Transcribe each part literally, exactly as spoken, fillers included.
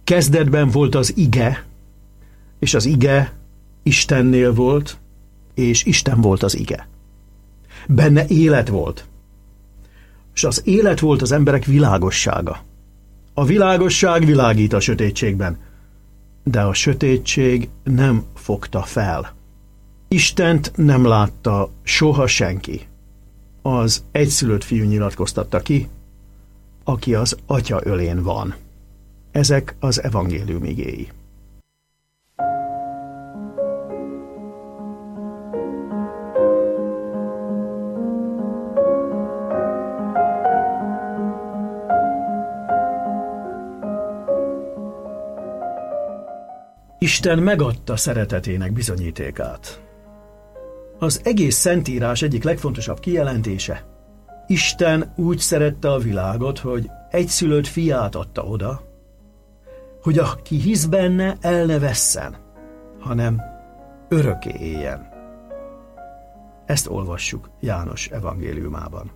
Kezdetben volt az ige, és az ige Istennél volt, és Isten volt az ige. Benne élet volt, és az élet volt az emberek világossága. A világosság világít a sötétségben, de a sötétség nem fogta fel. Istent nem látta soha senki. Az egyszülött fiú nyilatkoztatta ki, aki az Atya ölén van. Ezek az evangélium igéi. Isten megadta szeretetének bizonyítékát. Az egész Szentírás egyik legfontosabb kijelentése: Isten úgy szerette a világot, hogy egyszülött fiát adta oda, hogy aki hisz benne, el ne vesszen, hanem örökké éljen. Ezt olvassuk János evangéliumában.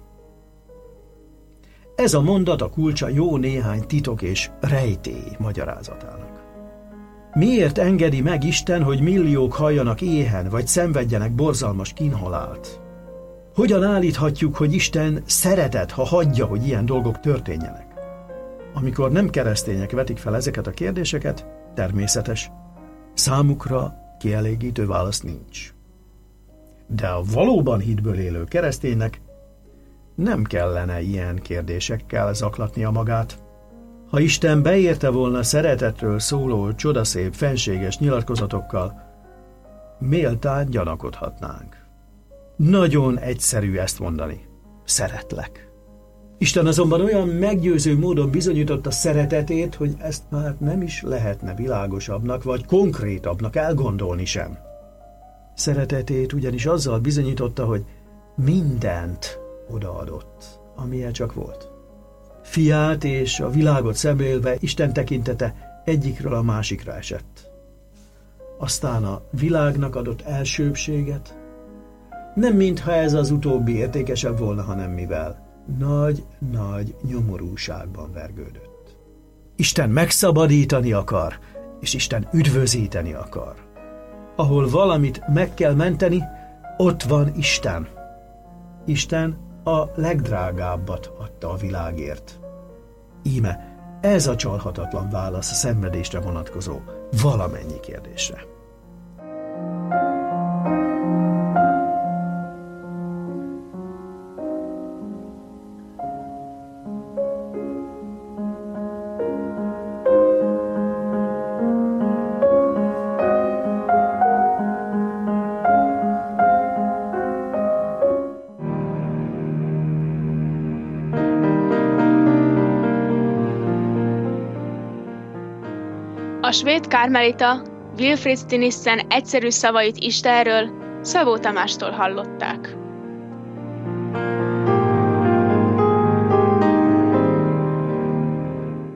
Ez a mondat a kulcsa jó néhány titok és rejtély magyarázatának. Miért engedi meg Isten, hogy milliók halljanak éhen, vagy szenvedjenek borzalmas kínhalált? Hogyan állíthatjuk, hogy Isten szeretet, ha hagyja, hogy ilyen dolgok történjenek? Amikor nem keresztények vetik fel ezeket a kérdéseket, természetes, számukra kielégítő válasz nincs. De a valóban hitből élő kereszténynek nem kellene ilyen kérdésekkel zaklatnia magát. Ha Isten beérte volna szeretetről szóló csodaszép, fenséges nyilatkozatokkal, méltán gyanakodhatnánk. Nagyon egyszerű ezt mondani. Szeretlek. Isten azonban olyan meggyőző módon bizonyította szeretetét, hogy ezt már nem is lehetne világosabbnak vagy konkrétabbnak elgondolni sem. Szeretetét ugyanis azzal bizonyította, hogy mindent odaadott, amilyen csak volt. Fiát és a világot szemlélve Isten tekintete egyikről a másikra esett. Aztán a világnak adott elsőbbséget, nem mintha ez az utóbbi értékesebb volna, hanem mivel nagy-nagy nyomorúságban vergődött. Isten megszabadítani akar, és Isten üdvözíteni akar. Ahol valamit meg kell menteni, ott van Isten. Isten a legdrágábbat adta a világért. Íme ez a csalhatatlan válasz a szenvedésre vonatkozó valamennyi kérdésre. A svéd kármelita Wilfrid Stinissen egyszerű szavait Istenről Szabó Tamástól hallották.